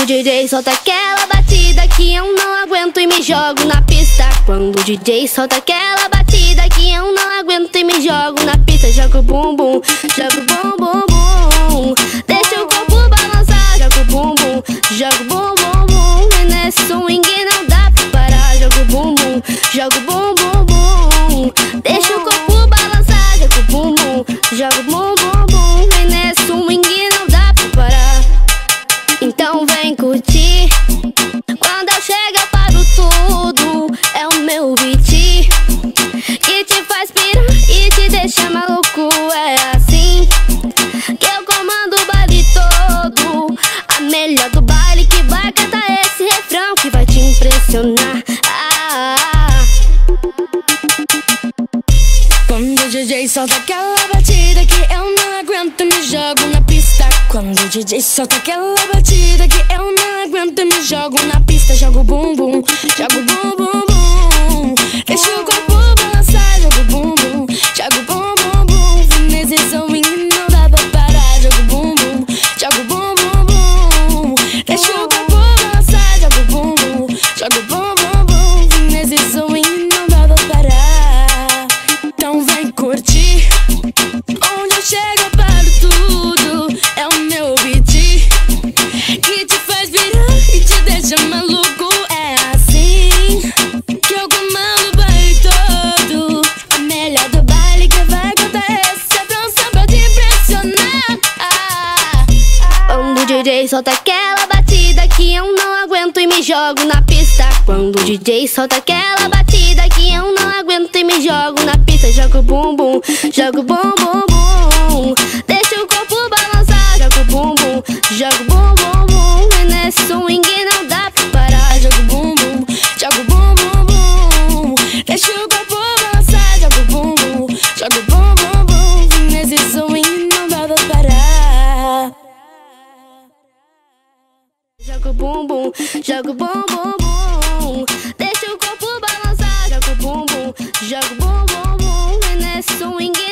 DJ solta aquela batida que eu não aguento e me jogo na pista. Quando o DJ solta aquela batida que eu não aguento e me jogo na pista. Joga o bumbum, joga o bumbum, bum. Deixa o corpo balançar, joga o bumbum, joga o bumbum, bum. E nesse swing não dá pra parar. Joga o bumbum, joga o bumbum, bum. Deixa o corpo balançar, joga o bumbum, joga o bumbum, bum. E nesse swing não dá pra parar. Então vem curtir. Quando eu chego eu paro tudo. É o meu beat que te faz pirar e te deixa maluco. É assim que eu comando o baile todo. A melhor do baile que vai cantar esse refrão que vai te impressionar. Quando o DJ solta aquela batida que eu não aguento, me jogo na pista. Quando o DJ solta aquela batida que eu não aguento, me jogo na pista. Jogo o bumbum, jogo o bumbum, bum. Deixa o corpo balançar, jogo o bumbum, jogo o bumbum, bum. Nesse swing não dá pra parar. Jogo o bumbum, jogo o bumbum, bum. Deixa o corpo balançar, jogo o bumbum, jogo o bumbum, bum. Nesse swing não dá pra parar. Então vem curtir. Onde eu chego eu paro tudo. É o meu beat que te faz virar e te deixa maluco. É assim que eu comando o baile todo. A melhor do baile que vai cantar esse refrão pra te impressionar. Quando o DJ solta aquela batida que eu não aguento e me jogo na pista. Quando o DJ solta aquela batida que eu não aguento e me jogo na pista. Joga o bumbum, joga o bumbum, bum. Deixa o corpo balançar, joga o bumbum, joga o bumbum, bum. E nesse swing não dá pra parar. Joga o bumbum, joga o bumbum, bum. Deixa o corpo balançar, joga o bumbum, joga o bumbum, bum. Nesse swing não dá pra parar. Joga o bumbum, joga o bumbum, bum. Deixa o corpo balançar, joga o bumbum, joga o bumbum, bum. E nesse swing